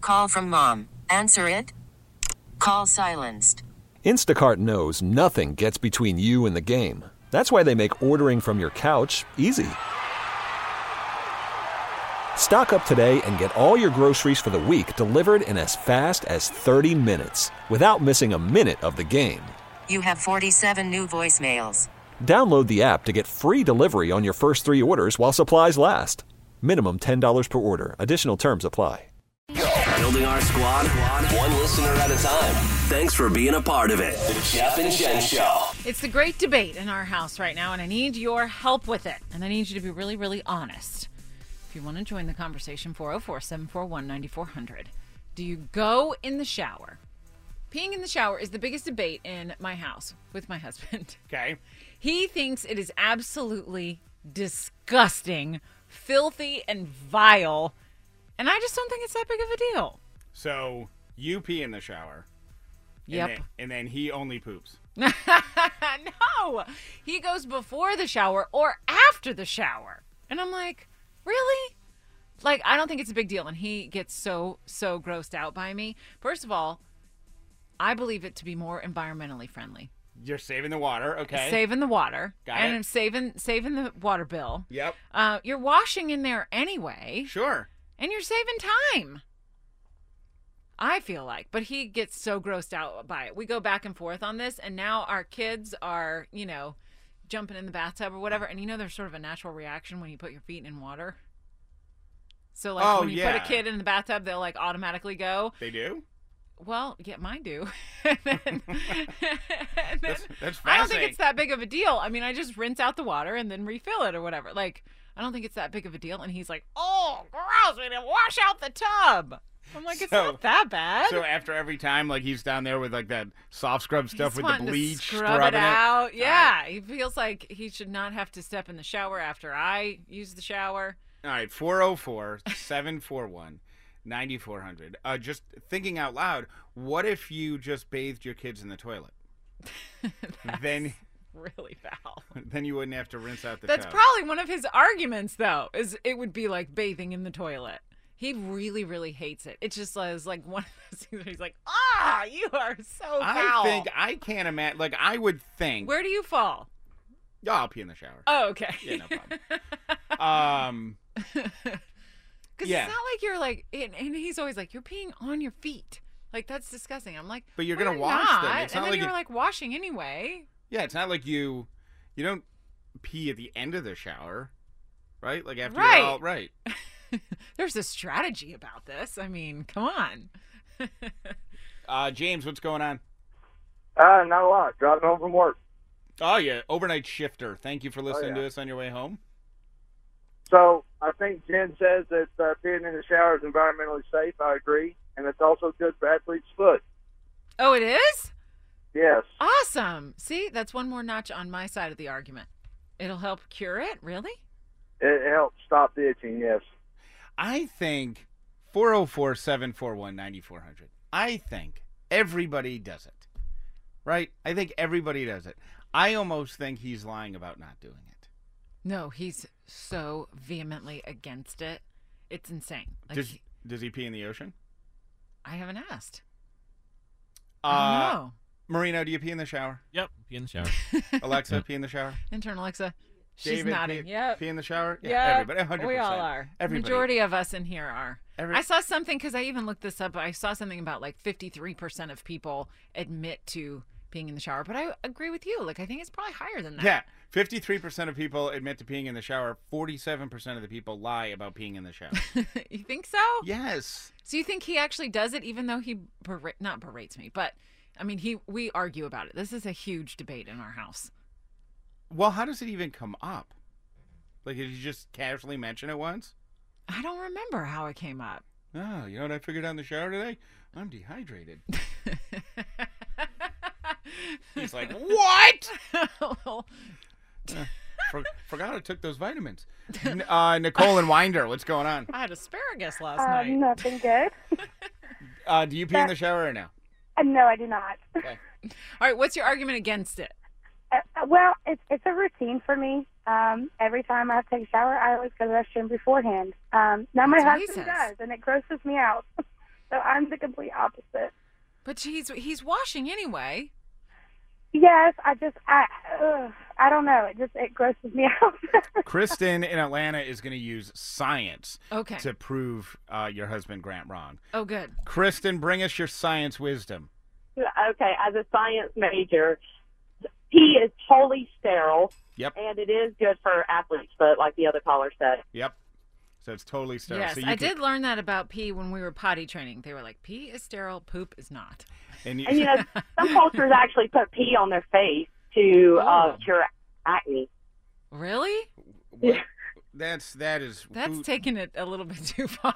Call from mom. Answer it. Call silenced. Instacart knows nothing gets between you and the game. That's why they make ordering from your couch easy. Stock up today and get all your groceries for the week delivered in as fast as 30 minutes without missing a minute of the game. You have 47 new voicemails. Download the app to get free delivery on your first 3 orders while supplies last. Minimum $10 per order. Additional terms apply. Building our squad, one listener at a time. Thanks for being a part of it. The Jeff and Jen Show. It's the great debate in our house right now, and I need your help with it. And I need you to be really, really honest. If you want to join the conversation, 404-741-9400. Do you go in the shower? Peeing in the shower is the biggest debate in my house with my husband. Okay. He thinks it is absolutely disgusting, filthy, and vile. And I just don't think it's that big of a deal. So you pee in the shower. Yep. And then he only poops. No. He goes before the shower or after the shower. And I'm like, really? Like, I don't think it's a big deal. And he gets so grossed out by me. First of all, I believe it to be more environmentally friendly. You're saving the water, okay. Saving the water. Got and it. I'm saving the water bill. Yep. You're washing in there anyway. Sure. And you're saving time. I feel like. But he gets so grossed out by it. We go back and forth on this, and now our kids are, jumping in the bathtub or whatever. And there's sort of a natural reaction when you put your feet in water. So, when you put a kid in the bathtub, they'll, automatically go. They do? Well, yeah, mine do. That's fascinating. I don't think it's that big of a deal. I mean, I just rinse out the water and then refill it or whatever. I don't think it's that big of a deal. And he's like, oh, gross, we didn't wash out the tub. I'm like, it's not that bad. So after every time, he's down there with, that soft scrub stuff with the bleach, scrub it out. it. Yeah, he feels like he should not have to step in the shower after I use the shower. All right, 404-741-9400. Just thinking out loud, what if you just bathed your kids in the toilet? Then really foul. Then you wouldn't have to rinse out the That's tub. probably one of his arguments, though, is it would be like bathing in the toilet. He really, really hates it. It just is like one of those things where he's like, you are so foul. I can't imagine. I would think. Where do you fall? Oh, I'll pee in the shower. Oh, okay. Yeah, no problem. Because it's not like you're and he's always like, you're peeing on your feet. That's disgusting. I'm like, but you're going to wash them. It's and not then like you're washing anyway. Yeah, it's not like you don't pee at the end of the shower, right? After right. you're all right. There's a strategy about this. I mean, come on. James, what's going on? Not a lot. Driving home from work. Oh, yeah. Overnight shifter. Thank you for listening to us on your way home. So I think Jen says that peeing in the shower is environmentally safe. I agree. And it's also good for athlete's foot. Oh, it is? Yes. Awesome. See, that's one more notch on my side of the argument. It'll help cure it? Really? It helps stop the itching, yes. I think 404-741-9400. I think everybody does it, right? I think everybody does it. I almost think he's lying about not doing it. No, he's so vehemently against it. It's insane. Does he pee in the ocean? I haven't asked. I don't know. Marino, do you pee in the shower? Yep, pee in the shower. Alexa, pee in the shower? Intern Alexa. She's David, nodding. Yep. Pee in the shower? Yeah, everybody. 100%. We all are. Everybody. Majority of us in here are. I saw something, because I even looked this up. I saw something about 53% of people admit to peeing in the shower. But I agree with you. I think it's probably higher than that. Yeah. 53% of people admit to peeing in the shower. 47% of the people lie about peeing in the shower. You think so? Yes. So you think he actually does it, even though he not berates me, but I mean, we argue about it. This is a huge debate in our house. Well, how does it even come up? Did you just casually mention it once? I don't remember how it came up. Oh, you know what I figured out in the shower today? I'm dehydrated. He's like, what? Forgot I took those vitamins. Nicole and Winder, what's going on? I had asparagus last night. Nothing good. Do you pee in the shower or no? No, I do not. Okay. All right, what's your argument against it? Well, it's a routine for me. Every time I have to take a shower, I always go to the restroom beforehand. Now my husband does, and it grosses me out. So I'm the complete opposite. But he's washing anyway. Yes, I don't know. It grosses me out. Kristen in Atlanta is going to use science Okay. to prove your husband Grant wrong. Oh, good. Kristen, bring us your science wisdom. Okay, as a science major, pee is totally sterile. Yep. And it is good for athletes, but like the other caller said. Yep. So it's totally sterile. Yes, so I did learn that about pee when we were potty training. They were like, pee is sterile, poop is not. And And, some cultures actually put pee on their face to cure acne. Really? that is That's taking it a little bit too far.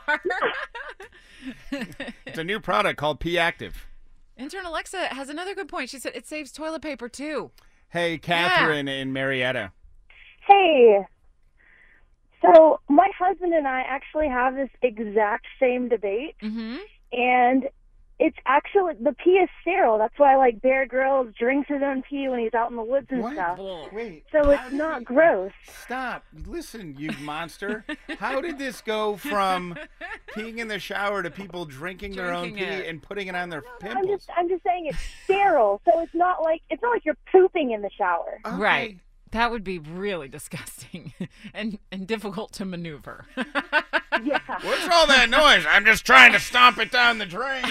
It's a new product called Pee Active. Intern Alexa has another good point. She said it saves toilet paper too. Hey, Catherine in Marietta. Hey. So my husband and I actually have this exact same debate. Mm-hmm. And it's actually, the pee is sterile. That's why, like, Bear Grylls drinks his own pee when he's out in the woods and stuff. Wait. So it's not gross. Stop. Listen, you monster. How did this go from peeing in the shower to people drinking their own pee and putting it on their pimples? I'm just saying it's sterile. So it's not like you're pooping in the shower. Okay. Right. That would be really disgusting and difficult to maneuver. Yeah. What's all that noise? I'm just trying to stomp it down the drain.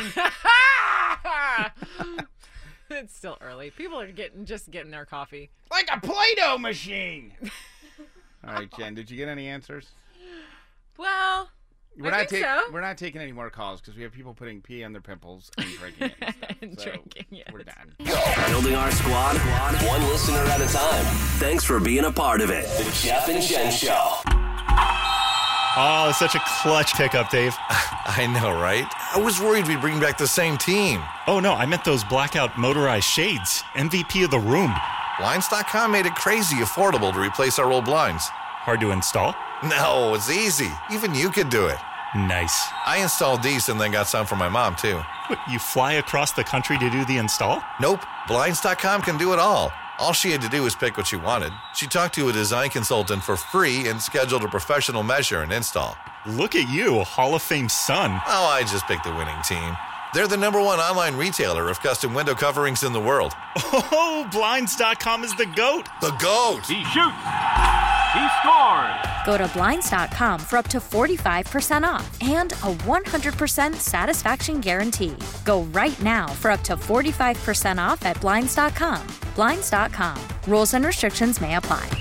It's still early. People are just getting their coffee. Like a Play-Doh machine. All right, Jen, did you get any answers? Well, I think so. We're not taking any more calls because we have people putting pee on their pimples and drinking it. And stuff. And drinking it. We're done. Building our squad, one listener at a time. Thanks for being a part of it. The Jeff and Jen Show. Oh, it's such a clutch pickup, Dave. I know, right? I was worried we'd bring back the same team. Oh, no, I meant those blackout motorized shades. MVP of the room. Blinds.com made it crazy affordable to replace our old blinds. Hard to install? No, it's easy. Even you could do it. Nice. I installed these and then got some for my mom, too. What, you fly across the country to do the install? Nope. Blinds.com can do it all. All she had to do was pick what she wanted. She talked to a design consultant for free and scheduled a professional measure and install. Look at you, Hall of Fame son. Oh, I just picked the winning team. They're the #1 online retailer of custom window coverings in the world. Oh, Blinds.com is the GOAT. The GOAT! He shoots. He scores. Go to Blinds.com for up to 45% off and a 100% satisfaction guarantee. Go right now for up to 45% off at Blinds.com. Blinds.com. Rules and restrictions may apply.